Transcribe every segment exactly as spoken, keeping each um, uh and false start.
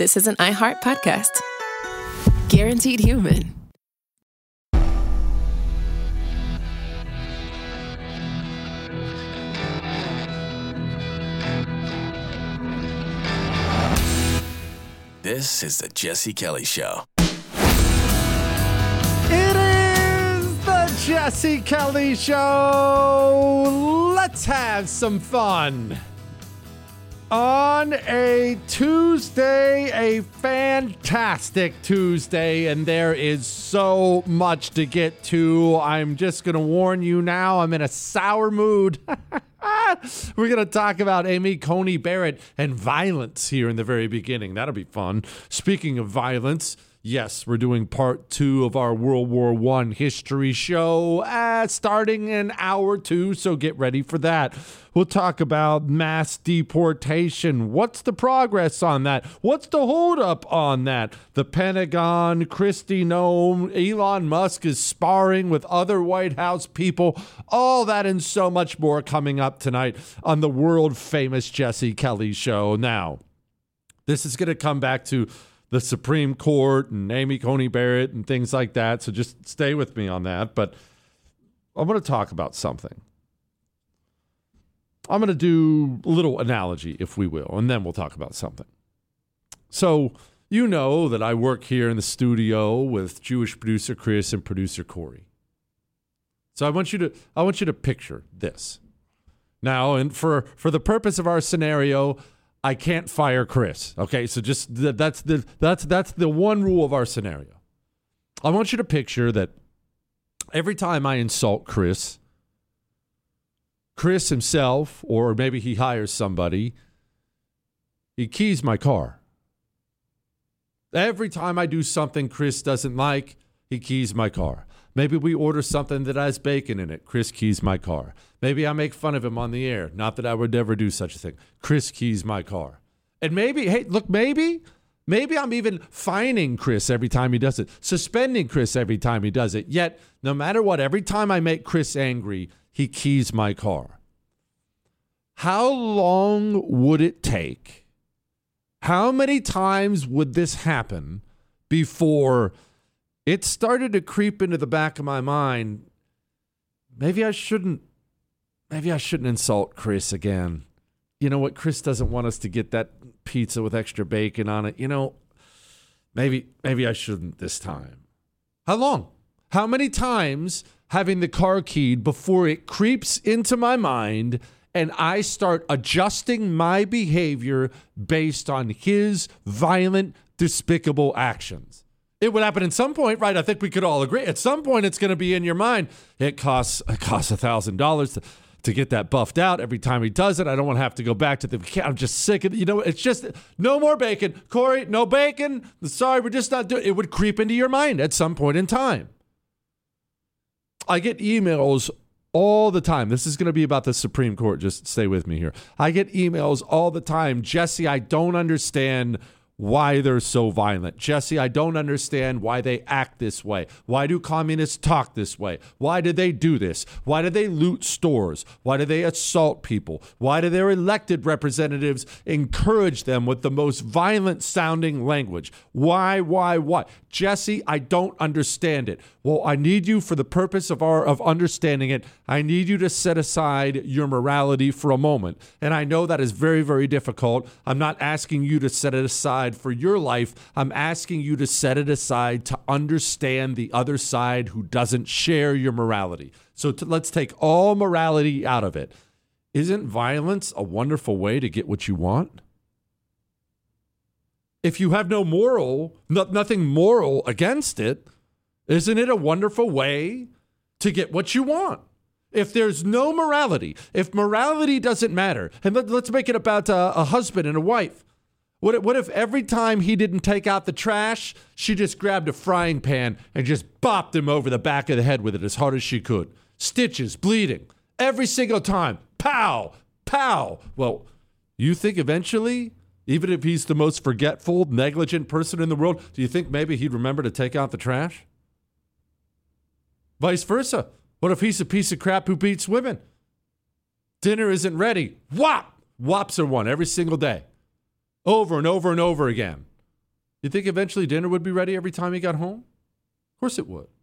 This is an iHeart podcast. Guaranteed Human. This is the Jesse Kelly Show. It is the Jesse Kelly Show. Let's have some fun. On a Tuesday, a fantastic Tuesday, and there is so much to get to. I'm just going to warn you now, I'm in a sour mood. We're going to talk about Amy Coney Barrett and violence here in the very beginning. That'll be fun. Speaking of violence, yes, we're doing part two of our World War One history show, uh, starting in hour two, so get ready for that. We'll talk about mass deportation. What's the progress on that? What's the holdup on that? The Pentagon, Kristi Noem, Elon Musk is sparring with other White House people. All that and so much more coming up tonight on the world-famous Jesse Kelly Show. Now, this is going to come back to the Supreme Court and Amy Coney Barrett and things like that, so just stay with me on that. But I'm going to talk about something. I'm going to do a little analogy, if we will, and then we'll talk about something. So you know that I work here in the studio with Jewish producer Chris and producer Corey. So I want you to I want you to picture this. Now, and for, for the purpose of our scenario, I can't fire Chris. Okay, so just th- that's the that's that's the one rule of our scenario. I want you to picture that every time I insult Chris, Chris himself, or maybe he hires somebody, he keys my car. Every time I do something Chris doesn't like, he keys my car. Maybe we order something that has bacon in it. Chris keys my car. Maybe I make fun of him on the air. Not that I would never do such a thing. Chris keys my car. And maybe, hey, look, maybe, maybe I'm even fining Chris every time he does it. Suspending Chris every time he does it. Yet, no matter what, every time I make Chris angry, he keys my car. How long would it take? How many times would this happen before it started to creep into the back of my mind? Maybe I shouldn't, maybe I shouldn't insult Chris again. You know what? Chris doesn't want us to get that pizza with extra bacon on it. You know, maybe, maybe I shouldn't this time. How long? How many times having the car keyed before it creeps into my mind and I start adjusting my behavior based on his violent, despicable actions? It would happen at some point, right? I think we could all agree. At some point, it's going to be in your mind. It costs it costs one thousand dollars to, to get that buffed out. Every time he does it, I don't want to have to go back to the, I'm just sick of it. You know, it's just, no more bacon. Corey, no bacon. Sorry, we're just not doing it. It would creep into your mind at some point in time. I get emails all the time. This is going to be about the Supreme Court. Just stay with me here. I get emails all the time. Jesse, I don't understand why they're so violent. Jesse, I don't understand why they act this way. Why do communists talk this way? Why did they do this? Why do they loot stores? Why do they assault people? Why do their elected representatives encourage them with the most violent sounding language? Why, why, why? Jesse, I don't understand it. Well, I need you, for the purpose of our of understanding it, I need you to set aside your morality for a moment. And I know that is very, very difficult. I'm not asking you to set it aside for your life. I'm asking you to set it aside to understand the other side who doesn't share your morality. So to, let's take all morality out of it. Isn't violence a wonderful way to get what you want? If you have no moral, no, nothing moral against it, isn't it a wonderful way to get what you want? If there's no morality, if morality doesn't matter, and let, let's make it about a, a husband and a wife. What if, what if every time he didn't take out the trash, she just grabbed a frying pan and just bopped him over the back of the head with it as hard as she could? Stitches, bleeding, every single time. Pow, pow. Well, you think eventually, even if he's the most forgetful, negligent person in the world, do you think maybe he'd remember to take out the trash? Vice versa. What if he's a piece of crap who beats women? Dinner isn't ready. Whop! Whops are one every single day. Over and over and over again. You think eventually dinner would be ready every time he got home? Of course it would.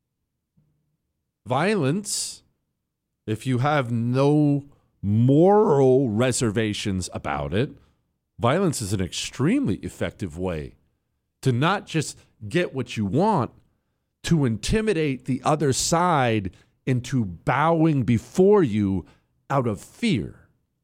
Violence, if you have no moral reservations about it, violence is an extremely effective way to not just get what you want, to intimidate the other side into bowing before you out of fear.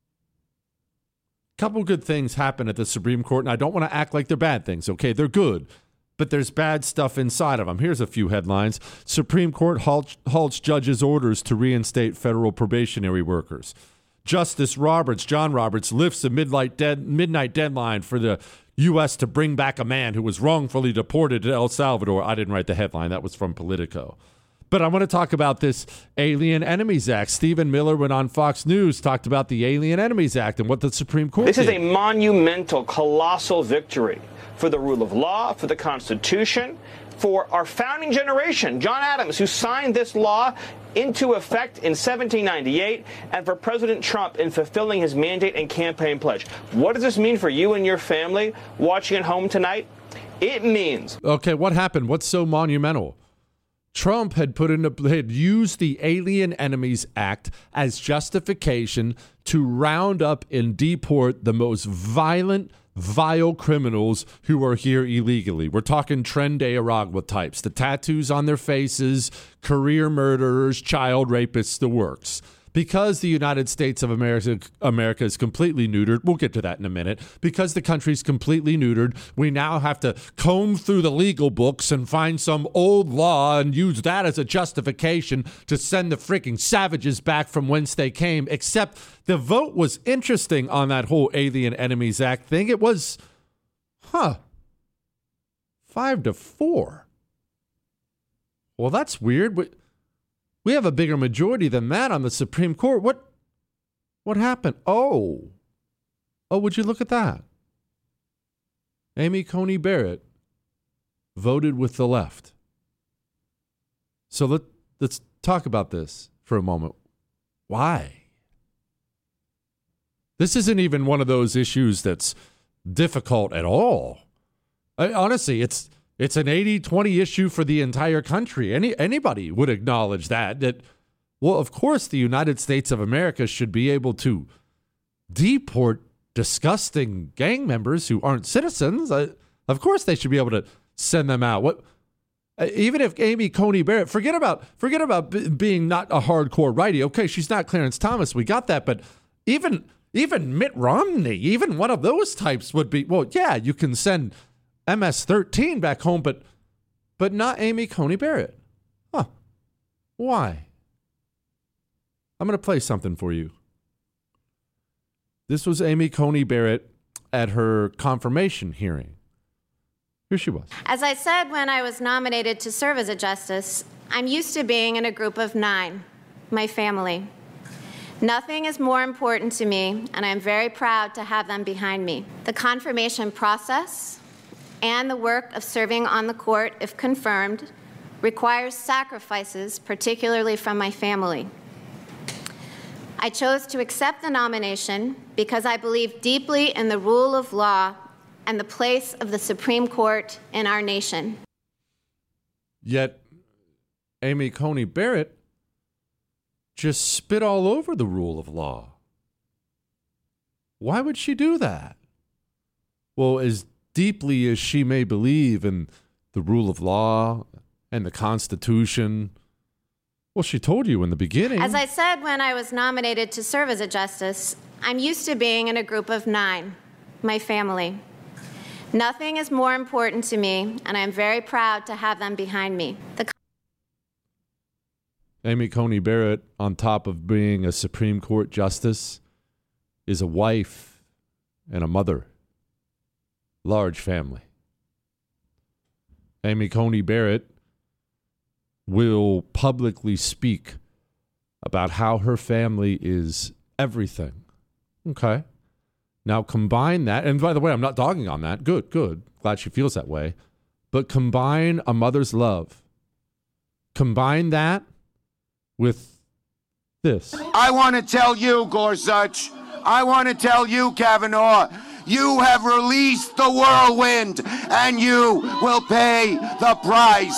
A couple good things happen at the Supreme Court, and I don't want to act like they're bad things, okay? They're good, but there's bad stuff inside of them. Here's a few headlines. Supreme Court halts, halts judges' orders to reinstate federal probationary workers. Justice Roberts, John Roberts, lifts a midnight, dead, midnight deadline for the U S to bring back a man who was wrongfully deported to El Salvador. I didn't write the headline. That was from Politico. But I want to talk about this Alien Enemies Act. Stephen Miller went on Fox News, talked about the Alien Enemies Act and what the Supreme Court This did. is a monumental, colossal victory for the rule of law, for the Constitution, for our founding generation, John Adams, who signed this law into effect in seventeen ninety-eight, and for President Trump in fulfilling his mandate and campaign pledge. What does this mean for you and your family watching at home tonight? It means... Okay, what happened? What's so monumental? Trump had put in a, had used the Alien Enemies Act as justification to round up and deport the most violent, vile criminals who are here illegally. We're talking Tren de Aragua types, the tattoos on their faces, career murderers, child rapists, the works. Because the United States of America, America is completely neutered, we'll get to that in a minute, because the country's completely neutered, we now have to comb through the legal books and find some old law and use that as a justification to send the freaking savages back from whence they came, except the vote was interesting on that whole Alien Enemies Act thing. It was, huh, five to four. Well, that's weird. We, we have a bigger majority than that on the Supreme Court. What, what happened? Oh, oh, would you look at that? Amy Coney Barrett voted with the left. So let, let's talk about this for a moment. Why? This isn't even one of those issues that's difficult at all. I, honestly, it's it's an eighty twenty issue for the entire country. Any anybody would acknowledge that. That well, of course, the United States of America should be able to deport disgusting gang members who aren't citizens. Uh, of course, they should be able to send them out. What? Uh, even if Amy Coney Barrett, forget about forget about b- being not a hardcore righty. Okay, she's not Clarence Thomas. We got that, but even. Even Mitt Romney, even one of those types would be, well, yeah, you can send M S thirteen back home, but but not Amy Coney Barrett. Huh. Why? I'm going to play something for you. This was Amy Coney Barrett at her confirmation hearing. Here she was. As I said when I was nominated to serve as a justice, I'm used to being in a group of nine, my family. Nothing is more important to me, and I'm very proud to have them behind me. The confirmation process and the work of serving on the court, if confirmed, requires sacrifices, particularly from my family. I chose to accept the nomination because I believe deeply in the rule of law and the place of the Supreme Court in our nation. Yet, Amy Coney Barrett just spit all over the rule of law. Why would she do that? Well, as deeply as she may believe in the rule of law and the Constitution, well, she told you in the beginning. As I said when I was nominated to serve as a justice, I'm used to being in a group of nine, my family. Nothing is more important to me, and I'm very proud to have them behind me. The Amy Coney Barrett, on top of being a Supreme Court justice, is a wife and a mother. Large family. Amy Coney Barrett will publicly speak about how her family is everything. Okay. Now combine that, and by the way, I'm not dogging on that. Good, good. Glad she feels that way. But combine a mother's love. Combine that with this. I want to tell you, Gorsuch, I want to tell you, Kavanaugh, You have released the whirlwind, and you will pay the price.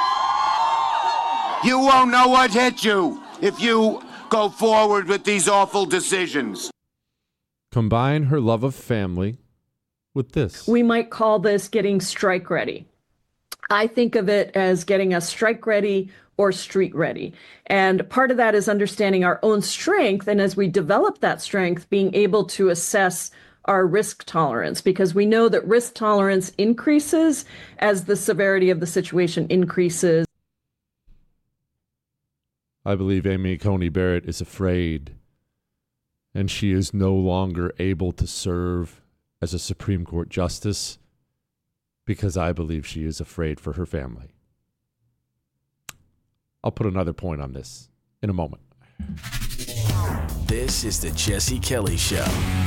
You won't know what hit you if you go forward with these awful decisions. Combine her love of family with this. We might call this getting strike ready. I think of it as getting us strike ready or street ready. And part of that is understanding our own strength. And as we develop that strength, being able to assess our risk tolerance, because we know that risk tolerance increases as the severity of the situation increases. I believe Amy Coney Barrett is afraid, and she is no longer able to serve as a Supreme Court justice because I believe she is afraid for her family. I'll put another point on this in a moment. This is the Jesse Kelly Show.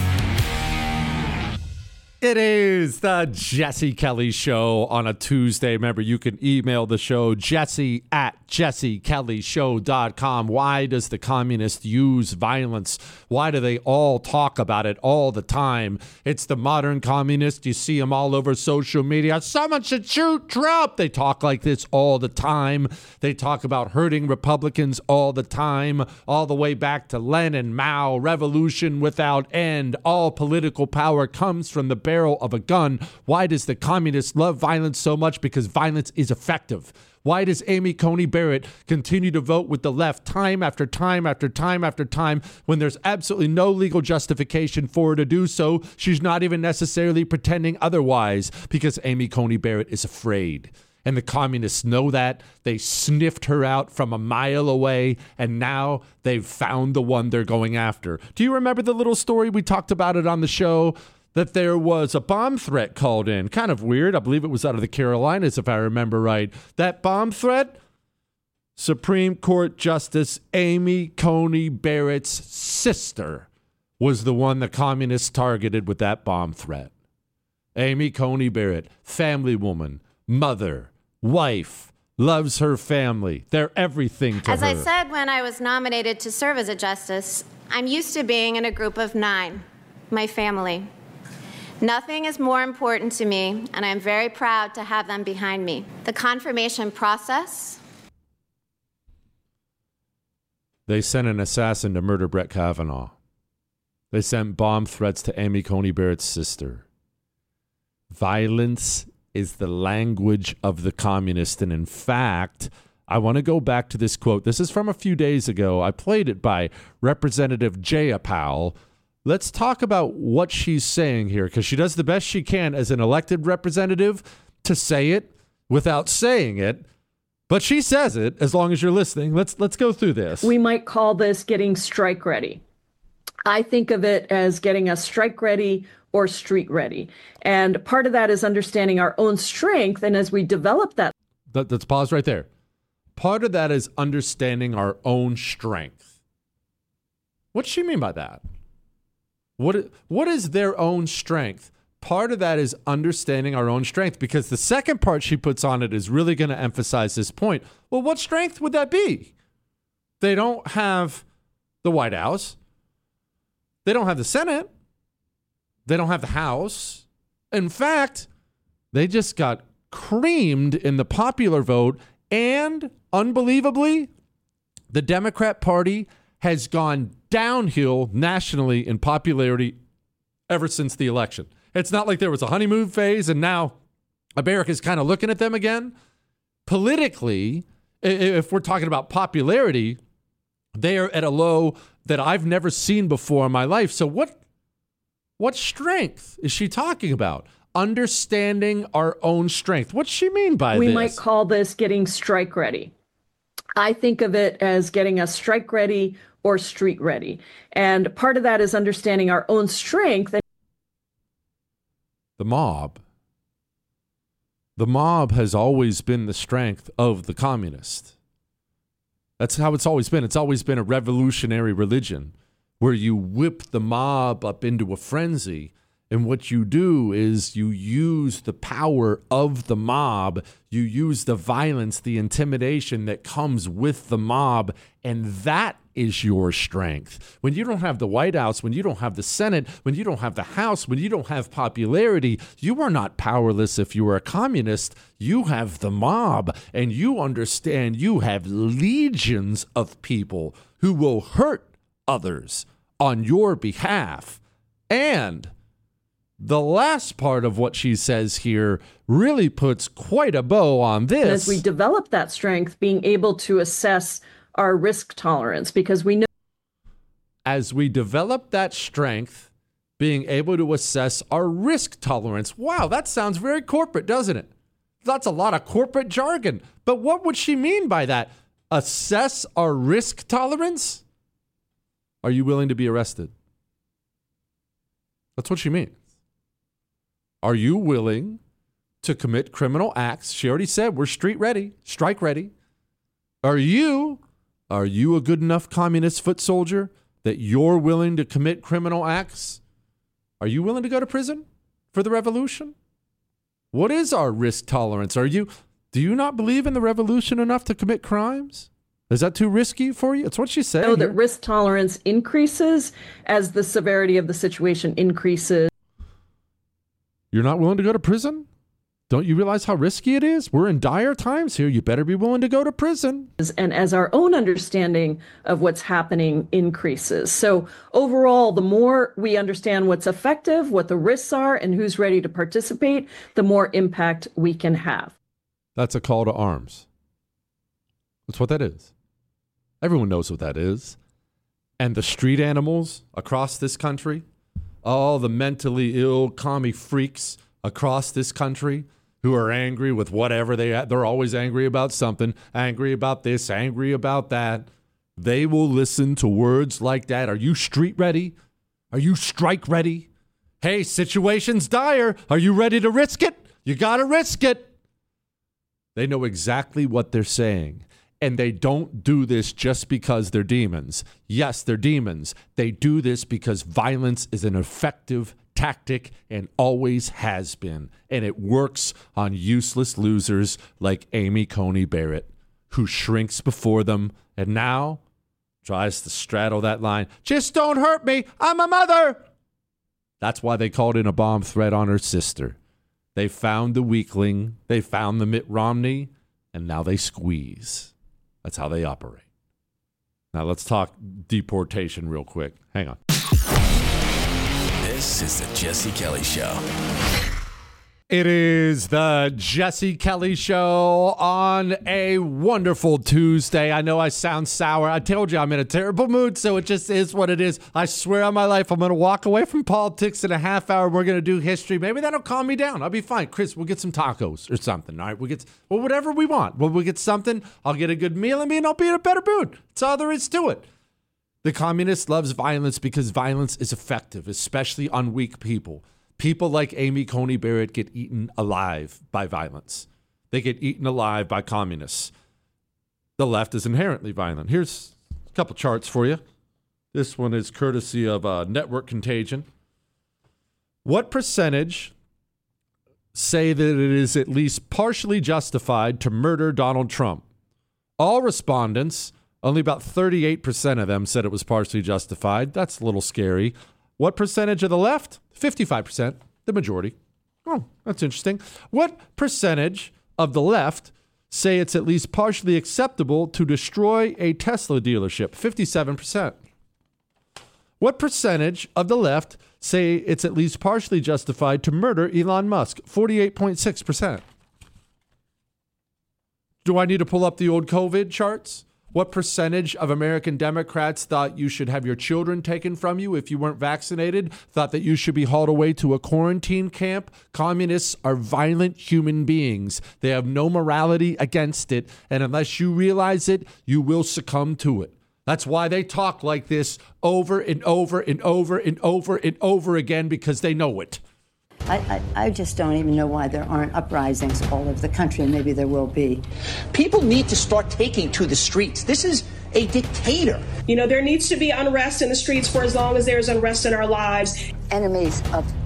It is the Jesse Kelly Show on a Tuesday. Remember, you can email the show, jesse at jesse kelly show dot com. Why does the communist use violence? Why do they all talk about it all the time? It's the modern communist. You see them all over social media. Someone should shoot Trump. They talk like this all the time. They talk about hurting Republicans all the time, all the way back to Lenin, Mao, revolution without end. All political power comes from the barrel of a gun. Why does the communist love violence so much? Because violence is effective. Why does Amy Coney Barrett continue to vote with the left time after time after time after time when there's absolutely no legal justification for her to do so? She's not even necessarily pretending otherwise because Amy Coney Barrett is afraid. And the communists know that. They sniffed her out from a mile away, and now they've found the one they're going after. Do you remember the little story? We talked about it on the show, that there was a bomb threat called in. Kind of weird. I believe it was out of the Carolinas, if I remember right. That bomb threat, Supreme Court Justice Amy Coney Barrett's sister was the one the communists targeted with that bomb threat. Amy Coney Barrett, family woman, mother, wife, loves her family. They're everything to As her. I said when I was nominated to serve as a justice, I'm used to being in a group of nine, my family. Nothing is more important to me, and I'm very proud to have them behind me. The confirmation process. They sent an assassin to murder Brett Kavanaugh. They sent bomb threats to Amy Coney Barrett's sister. Violence is the language of the communist. And in fact, I want to go back to this quote. This is from a few days ago. I played it by Representative Jayapal. Let's talk about what she's saying here, because she does the best she can as an elected representative to say it without saying it. But she says it as long as you're listening. Let's let's go through this. We might call this getting strike ready. I think of it as getting us strike ready or street ready. And part of that is understanding our own strength. And as we develop that. Let, let's pause right there. Part of that is understanding our own strength. What's she mean by that? What what is their own strength? Part of that is understanding our own strength, because the second part she puts on it is really going to emphasize this point. Well, what strength would that be? They don't have the White House. They don't have the Senate. They don't have the House. In fact, they just got creamed in the popular vote, and unbelievably, the Democrat Party has gone downhill nationally in popularity ever since the election. It's not like there was a honeymoon phase and now America's kind of looking at them again. Politically, if we're talking about popularity, they are at a low that I've never seen before in my life. So what, what strength is she talking about? Understanding our own strength. What's she mean by we this? We might call this getting strike ready. I think of it as getting us strike ready or street ready. And part of that is understanding our own strength. The mob. The mob has always been the strength of the communist. That's how it's always been. It's always been a revolutionary religion where you whip the mob up into a frenzy And what you do is you use the power of the mob. You use the violence, the intimidation that comes with the mob. And that is your strength. When you don't have the White House, when you don't have the Senate, when you don't have the House, when you don't have popularity, you are not powerless if you are a communist. You have the mob, and you understand you have legions of people who will hurt others on your behalf. And the last part of what she says here really puts quite a bow on this. As we develop that strength, being able to assess our risk tolerance, because we know. As we develop that strength, being able to assess our risk tolerance. Wow, that sounds very corporate, doesn't it? That's a lot of corporate jargon. But what would she mean by that? Assess our risk tolerance? Are you willing to be arrested? That's what she means. Are you willing to commit criminal acts? She already said we're street ready, strike ready. Are you, are you a good enough communist foot soldier that you're willing to commit criminal acts? Are you willing to go to prison for the revolution? What is our risk tolerance? Are you, do you not believe in the revolution enough to commit crimes? Is that too risky for you? It's what she said. Know that risk tolerance increases as the severity of the situation increases. You're not willing to go to prison? Don't you realize how risky it is? We're in dire times here. You better be willing to go to prison. And as our own understanding of what's happening increases. So overall, the more we understand what's effective, what the risks are, and who's ready to participate, the more impact we can have. That's a call to arms. That's what that is. Everyone knows what that is. And the street animals across this country, all the mentally ill commie freaks across this country who are angry with whatever they are. They're always angry about something, angry about this, angry about that. They will listen to words like that. Are you street ready? Are you strike ready? Hey, situation's dire. Are you ready to risk it? You got to risk it. They know exactly what they're saying. And they don't do this just because they're demons. Yes, they're demons. They do this because violence is an effective tactic and always has been. And it works on useless losers like Amy Coney Barrett, who shrinks before them and now tries to straddle that line. Just don't hurt me. I'm a mother. That's why they called in a bomb threat on her sister. They found the weakling. They found the Mitt Romney. And now they squeeze. That's how they operate. Now let's talk deportation real quick. Hang on. This is the Jesse Kelly Show. It is the Jesse Kelly Show on a wonderful Tuesday. I know I sound sour. I told you I'm in a terrible mood, so it just is what it is. I swear on my life, I'm going to walk away from politics in a half hour. We're going to do history. Maybe that'll calm me down. I'll be fine. Chris, we'll get some tacos or something, all right? We'll get, well, whatever we want. Well, we'll get something. I'll get a good meal in me, and I'll be in a better mood. That's all there is to it. The communist loves violence because violence is effective, especially on weak people. People like Amy Coney Barrett get eaten alive by violence. They get eaten alive by communists. The left is inherently violent. Here's a couple charts for you. This one is courtesy of uh, Network Contagion. What percentage say that it is at least partially justified to murder Donald Trump? All respondents, only about thirty-eight percent of them said it was partially justified. That's a little scary. What percentage of the left? fifty-five percent, the majority. Oh, that's interesting. What percentage of the left say it's at least partially acceptable to destroy a Tesla dealership? fifty-seven percent. What percentage of the left say it's at least partially justified to murder Elon Musk? forty-eight point six percent. Do I need to pull up the old COVID charts? What percentage of American Democrats thought you should have your children taken from you if you weren't vaccinated, thought that you should be hauled away to a quarantine camp? Communists are violent human beings. They have no morality against it, and unless you realize it, you will succumb to it. That's why they talk like this over and over and over and over and over again, because they know it. I, I, I just don't even know why there aren't uprisings all over the country, and maybe there will be. People need to start taking to the streets. This is a dictator. You know, there needs to be unrest in the streets for as long as there's unrest in our lives. Enemies of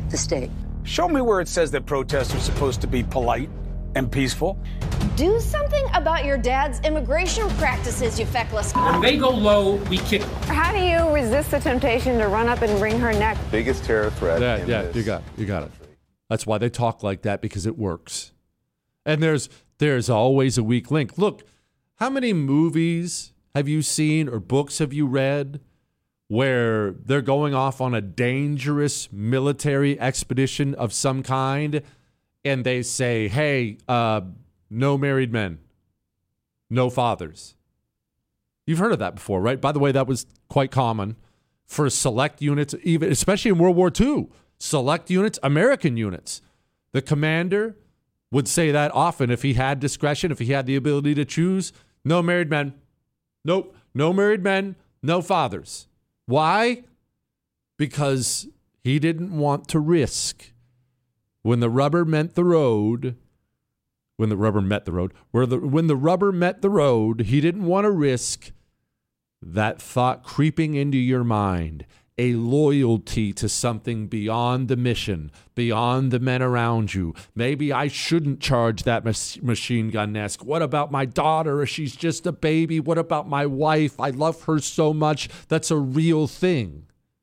the state. Show me where it says that protests are supposed to be polite and peaceful. Do something about your dad's immigration practices, you feckless. When they go low, we kick. How do you resist the temptation to run up and wring her neck? Biggest terror threat. Yeah, in yeah, this you got, you got it. That's why they talk like that, because it works. And there's there's always a weak link. Look, how many movies have you seen or books have you read where they're going off on a dangerous military expedition of some kind, and they say, hey, uh, no married men, no fathers? You've heard of that before, right? By the way, that was quite common for select units, even especially in World War Two. Select units, American units. The commander would say that often if he had discretion, if he had the ability to choose. No married men. Nope. No married men, no fathers. Why? Because he didn't want to risk, when the rubber met the road, when the rubber met the road, where the when the rubber met the road, he didn't want to risk that thought creeping into your mind, a loyalty to something beyond the mission, beyond the men around you. Maybe I shouldn't charge that mas- machine gun nest. What about my daughter? She's just a baby. What about my wife? I love her so much. That's a real thing.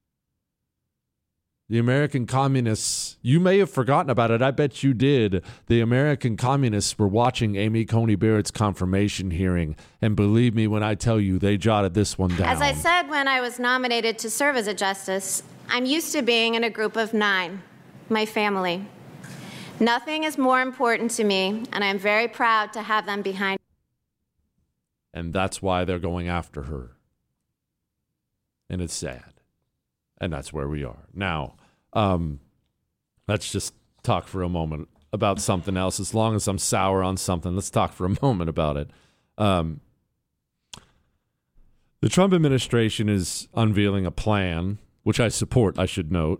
The American communists, you may have forgotten about it. I bet you did. The American communists were watching Amy Coney Barrett's confirmation hearing. And believe me when I tell you, they jotted this one down. As I said when I was nominated to serve as a justice, I'm used to being in a group of nine, my family. Nothing is more important to me, and I'm very proud to have them behind. And that's why they're going after her. And it's sad. And that's where we are. Now, um, let's just talk for a moment about something else. As long as I'm sour on something, let's talk for a moment about it. Um, the Trump administration is unveiling a plan, which I support, I should note,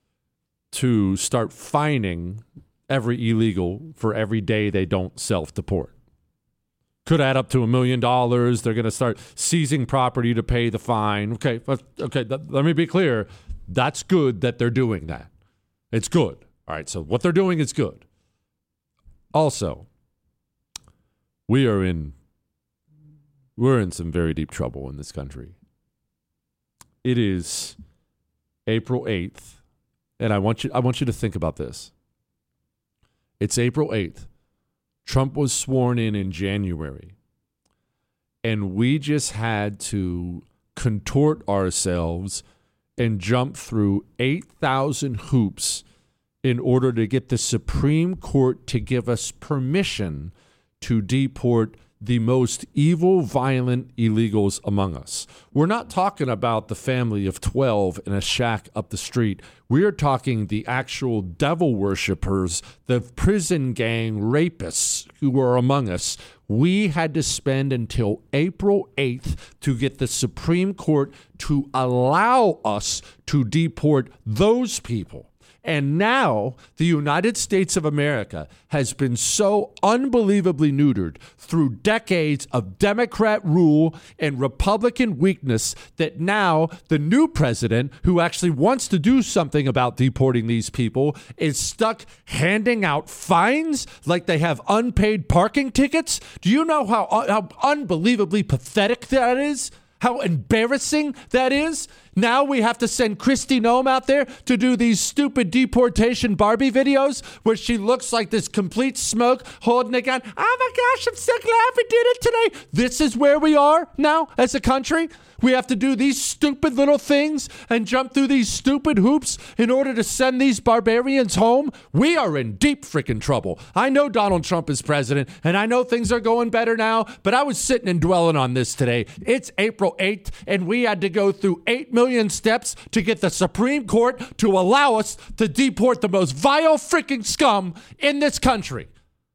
to start fining every illegal for every day they don't self-deport. Could add up to a million dollars. They're going to start seizing property to pay the fine. Okay, okay. Th- let me be clear. That's good that they're doing that. It's good. All right. So what they're doing is good. Also, we are in we're in some very deep trouble in this country. It is April eighth, and I want you I want you to think about this. It's April eighth. Trump was sworn in in January, and we just had to contort ourselves and jump through eight thousand hoops in order to get the Supreme Court to give us permission to deport the most evil, violent illegals among us. We're not talking about the family of twelve in a shack up the street. We're talking the actual devil worshippers, the prison gang rapists who are among us. We had to spend until April eighth to get the Supreme Court to allow us to deport those people. And now the United States of America has been so unbelievably neutered through decades of Democrat rule and Republican weakness that now the new president, who actually wants to do something about deporting these people, is stuck handing out fines like they have unpaid parking tickets. Do you know how, how unbelievably pathetic that is? How embarrassing that is? Now we have to send Kristi Noem out there to do these stupid deportation Barbie videos where she looks like this complete smoke holding a gun. Oh my gosh, I'm so glad we did it today. This is where we are now as a country. We have to do these stupid little things and jump through these stupid hoops in order to send these barbarians home. We are in deep freaking trouble. I know Donald Trump is president, and I know things are going better now, but I was sitting and dwelling on this today. It's April eighth, and we had to go through eight million steps to get the Supreme Court to allow us to deport the most vile freaking scum in this country.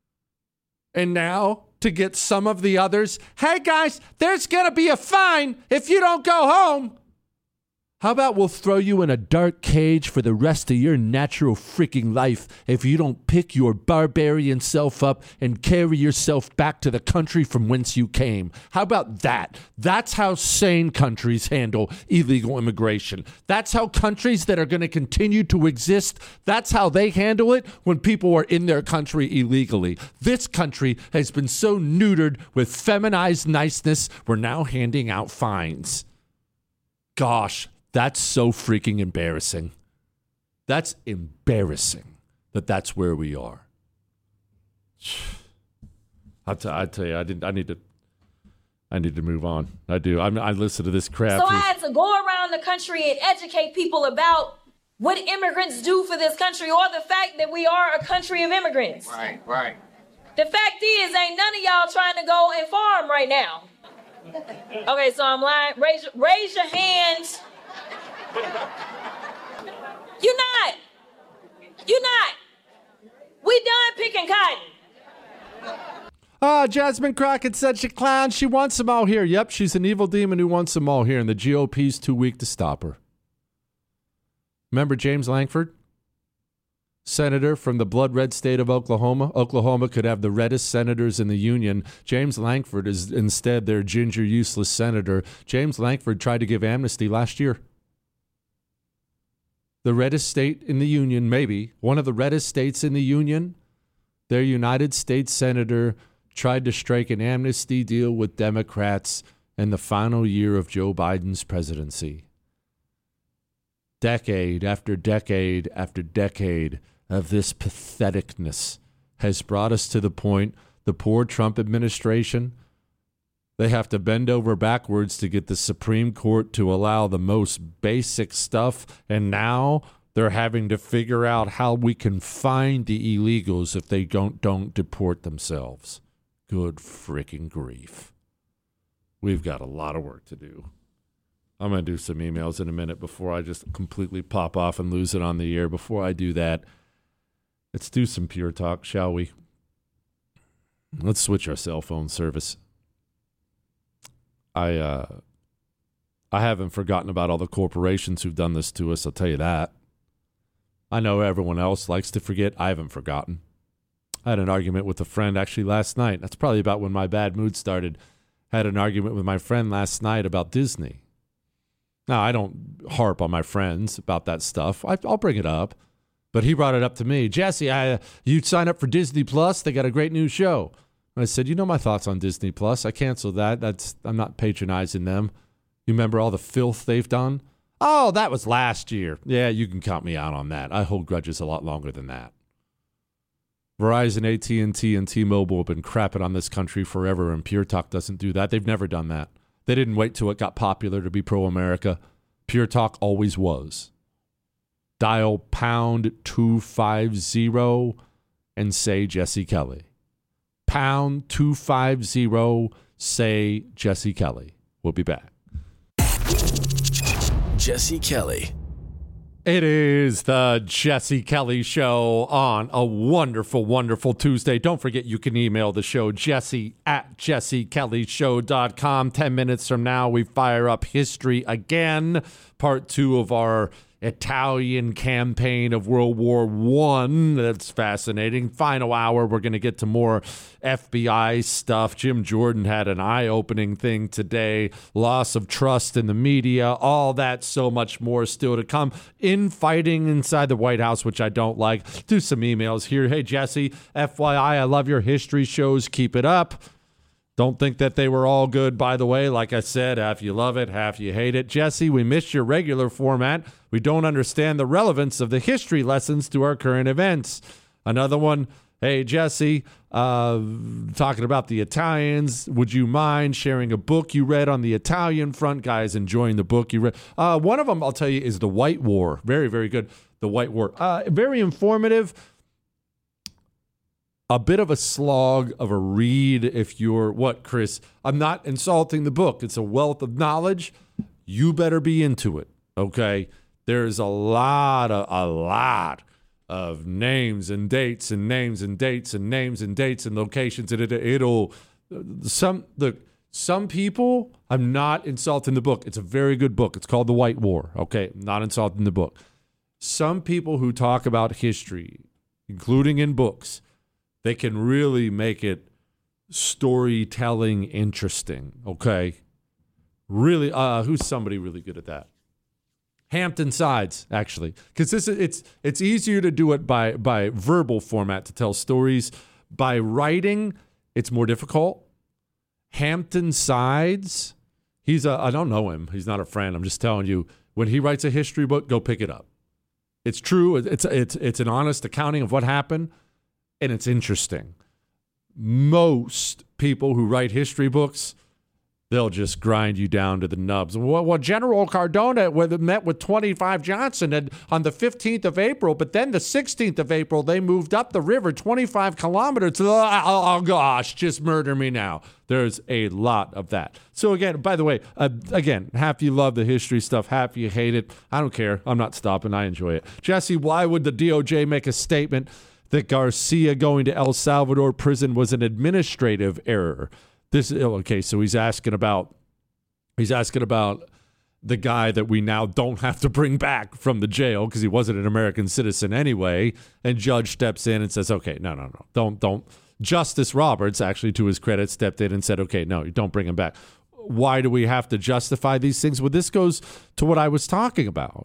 And now, to get some of the others, hey guys, there's going to be a fine if you don't go home. How about we'll throw you in a dark cage for the rest of your natural freaking life if you don't pick your barbarian self up and carry yourself back to the country from whence you came? How about that? That's how sane countries handle illegal immigration. That's how countries that are going to continue to exist, that's how they handle it when people are in their country illegally. This country has been so neutered with feminized niceness, we're now handing out fines. Gosh. That's so freaking embarrassing. That's embarrassing that that's where we are. I t- I tell you, I didn't. I need to. I need to move on. I do. I'm, I listen to this crap. So I had to go around the country and educate people about what immigrants do for this country, or the fact that we are a country of immigrants. Right, right. The fact is, ain't none of y'all trying to go and farm right now. Okay, so I'm lying. Raise raise your hands. You're not. You're not. We done picking cotton. Ah, Jasmine Crockett's such a clown. She wants them all here. Yep, she's an evil demon who wants them all here, and the G O P's too weak to stop her. Remember James Lankford? Senator from the blood red state of Oklahoma. Oklahoma could have the reddest senators in the union. James Lankford is instead their ginger, useless senator. James Lankford tried to give amnesty last year. The reddest state in the union, maybe, one of the reddest states in the union, their United States Senator tried to strike an amnesty deal with Democrats in the final year of Joe Biden's presidency. Decade after decade after decade of this patheticness has brought us to the point the poor Trump administration, they have to bend over backwards to get the Supreme Court to allow the most basic stuff, and now they're having to figure out how we can find the illegals if they don't don't deport themselves. Good freaking grief. We've got a lot of work to do. I'm going to do some emails in a minute before I just completely pop off and lose it on the air. Before I do that, let's do some pure talk, shall we? Let's switch our cell phone service. I uh, I haven't forgotten about all the corporations who've done this to us, I'll tell you that. I know everyone else likes to forget. I haven't forgotten. I had an argument with a friend actually last night. That's probably about when my bad mood started. I had an argument with my friend last night about Disney. Now, I don't harp on my friends about that stuff. I, I'll bring it up. But he brought it up to me. Jesse, I, you sign up for Disney Plus. They got a great new show. And I said, you know my thoughts on Disney Plus. I canceled that. That's I'm not patronizing them. You remember all the filth they've done? Oh, that was last year. Yeah, you can count me out on that. I hold grudges a lot longer than that. Verizon, A T and T, and T-Mobile have been crapping on this country forever, and Pure Talk doesn't do that. They've never done that. They didn't wait till it got popular to be pro-America. Pure Talk always was. Dial pound two five zero and say Jesse Kelly. Pound two five zero, say Jesse Kelly. We'll be back. Jesse Kelly. It is the Jesse Kelly Show on a wonderful, wonderful Tuesday. Don't forget you can email the show, Jesse at jesse kelly show dot com. Ten minutes from now, we fire up history again. Part two of our Italian campaign of World War One. That's fascinating. Final hour, we're going to get to more F B I stuff. Jim Jordan had an eye-opening thing today. Loss of trust in the media. All that, so much more still to come. Infighting inside the White House, which I don't like. Do some emails here. Hey, Jesse, F Y I, I love your history shows. Keep it up. Don't think that they were all good, by the way. Like I said, half you love it, half you hate it. Jesse, we missed your regular format. We don't understand the relevance of the history lessons to our current events. Another one, hey, Jesse, uh, talking about the Italians. Would you mind sharing a book you read on the Italian front? Guys, enjoying the book you read. Uh, one of them, I'll tell you, is The White War. Very, very good. The White War. Uh, very informative. A bit of a slog of a read if you're, what, Chris? I'm not insulting the book. It's a wealth of knowledge. You better be into it, okay? There's a lot, of, a lot of names and dates and names and dates and names and dates and locations. And it, it'll, some, the, Some people, I'm not insulting the book. It's a very good book. It's called The White War. Okay, I'm not insulting the book. Some people who talk about history, including in books, they can really make it storytelling interesting. Okay, really. Uh, who's somebody really good at that? Hampton Sides, actually, because this is it's it's easier to do it by by verbal format to tell stories. By writing, it's more difficult. Hampton Sides, he's a I don't know him. He's not a friend. I'm just telling you. When he writes a history book, go pick it up. It's true. It's it's it's an honest accounting of what happened, and it's interesting. Most people who write history books, they'll just grind you down to the nubs. Well, well General Cardona met with twenty-five Johnson and on the fifteenth of April, but then the sixteenth of April, they moved up the river twenty-five kilometers. Oh, oh gosh, just murder me now. There's a lot of that. So again, by the way, uh, again, half you love the history stuff, half you hate it. I don't care. I'm not stopping. I enjoy it. Jesse, why would the D O J make a statement that Garcia going to El Salvador prison was an administrative error? This okay, so he's asking about he's asking about the guy that we now don't have to bring back from the jail because he wasn't an American citizen anyway. And judge steps in and says, "Okay, no, no, no, don't, don't." Justice Roberts, actually, to his credit, stepped in and said, "Okay, no, you don't bring him back." Why do we have to justify these things? Well, this goes to what I was talking about.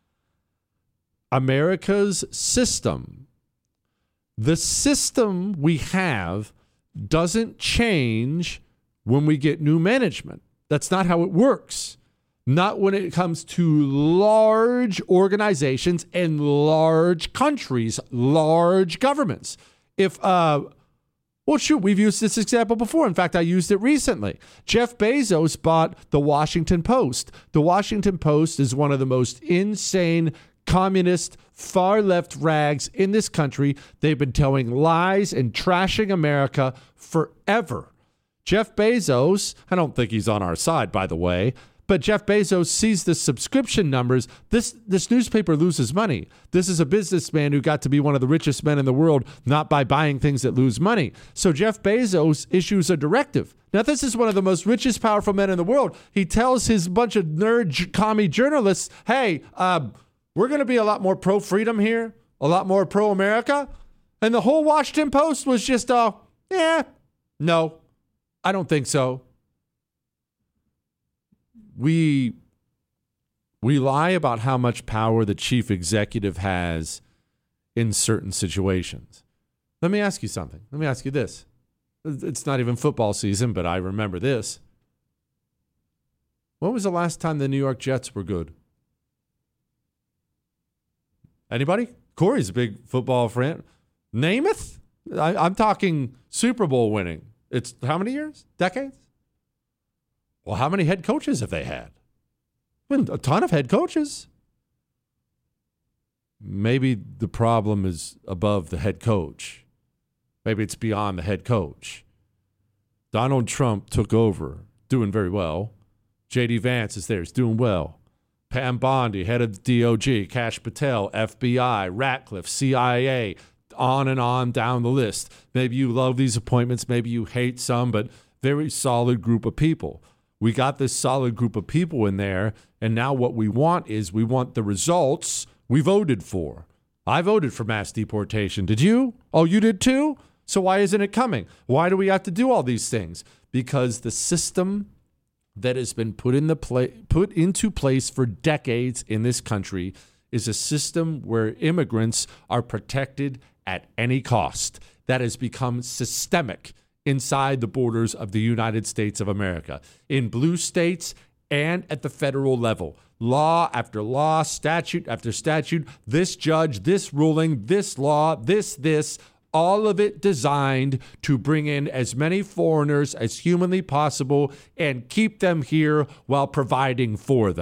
America's system, the system we have, doesn't change when we get new management. That's not how it works. Not when it comes to large organizations and large countries, large governments. If, uh, well, shoot, we've used this example before. In fact, I used it recently. Jeff Bezos bought the Washington Post. The Washington Post is one of the most insane communist, far-left rags in this country. They've been telling lies and trashing America forever. Jeff Bezos, I don't think he's on our side, by the way, but Jeff Bezos sees the subscription numbers. This this newspaper loses money. This is a businessman who got to be one of the richest men in the world, not by buying things that lose money. So Jeff Bezos issues a directive. Now, this is one of the most richest, powerful men in the world. He tells his bunch of nerd commie journalists, hey, uh, we're going to be a lot more pro-freedom here, a lot more pro-America. And the whole Washington Post was just, uh, yeah, no, I don't think so. We we lie about how much power the chief executive has in certain situations. Let me ask you something. Let me ask you this. It's not even football season, but I remember this. When was the last time the New York Jets were good? Anybody? Corey's a big football fan. Namath? I, I'm talking Super Bowl winning. It's how many years? Decades? Well, how many head coaches have they had? Well, a ton of head coaches. Maybe the problem is above the head coach. Maybe it's beyond the head coach. Donald Trump took over, doing very well. J D Vance is there, he's doing well. Pam Bondi, head of the D O J, Kash Patel, F B I, Ratcliffe, C I A, on and on down the list. Maybe you love these appointments, maybe you hate some, but very solid group of people. We got this solid group of people in there, and now what we want is we want the results we voted for. I voted for mass deportation. Did you? Oh, you did too? So why isn't it coming? Why do we have to do all these things? Because the system that has been put in the pla- put into place for decades in this country is a system where immigrants are protected at any cost. That has become systemic inside the borders of the United States of America, in blue states and at the federal level. Law after law, statute after statute, this judge, this ruling, this law, this, this, all of it designed to bring in as many foreigners as humanly possible and keep them here while providing for them.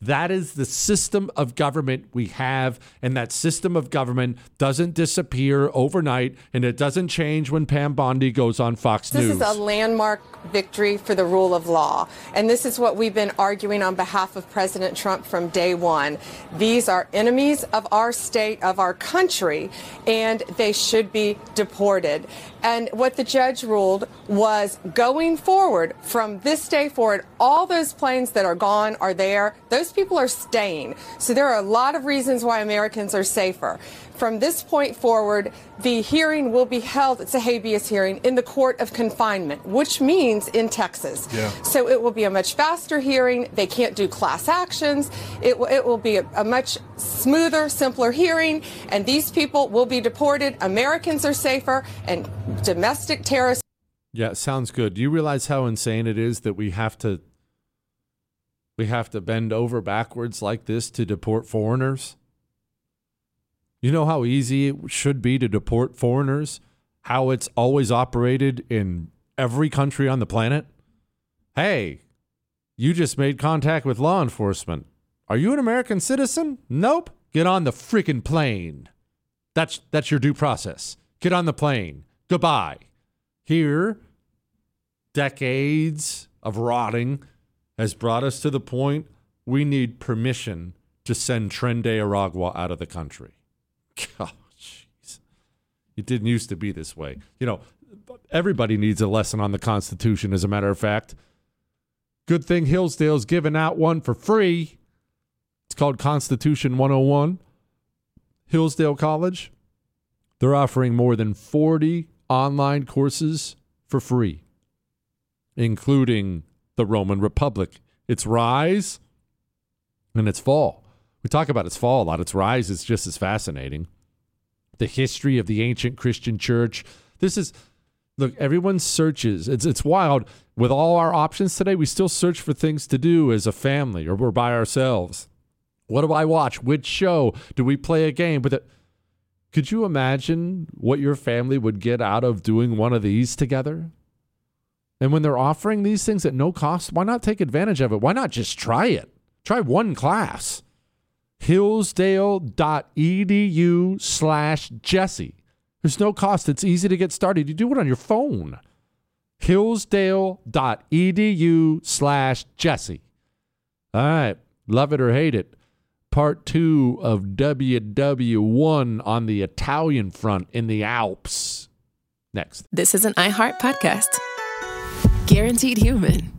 That is the system of government we have, and that system of government doesn't disappear overnight, and it doesn't change when Pam Bondi goes on Fox this News. This is a landmark victory for the rule of law, and this is what we've been arguing on behalf of President Trump from day one. These are enemies of our state, of our country, and they should be deported. And what the judge ruled was going forward, from this day forward, all those planes that are gone are there. Those people are staying. So there are a lot of reasons why Americans are safer. From this point forward, the hearing will be held, it's a habeas hearing, in the court of confinement, which means in Texas. Yeah. So it will be a much faster hearing. They can't do class actions. It, w- it will be a, a much smoother, simpler hearing, and these people will be deported. Americans are safer, and domestic terrorists. Yeah, sounds good. Do you realize how insane it is that we have to we have to bend over backwards like this to deport foreigners? You know how easy it should be to deport foreigners? How it's always operated in every country on the planet? Hey, you just made contact with law enforcement. Are you an American citizen? Nope. Get on the freaking plane. That's that's your due process. Get on the plane. Goodbye. Here, decades of rotting has brought us to the point we need permission to send Trende Aragua out of the country. Oh, jeez. It didn't used to be this way. You know, everybody needs a lesson on the Constitution, as a matter of fact. Good thing Hillsdale's giving out one for free. It's called Constitution one oh one. Hillsdale College. They're offering more than forty online courses for free, including the Roman Republic, its rise, and its fall. We talk about its fall a lot. Its rise is just as fascinating. The history of the ancient Christian church. This is, look, everyone searches. It's it's wild. With all our options today, we still search for things to do as a family, or we're by ourselves. What do I watch? Which show? Do we play a game? But the, could you imagine what your family would get out of doing one of these together? And when they're offering these things at no cost, why not take advantage of it? Why not just try it? Try one class. Hillsdale.edu slash Jesse. There's no cost. It's easy to get started. You do it on your phone. Hillsdale.edu slash Jesse. All right. Love it or hate it. Part two of W W one on the Italian front in the Alps. Next. This is an iHeart podcast. Guaranteed Human.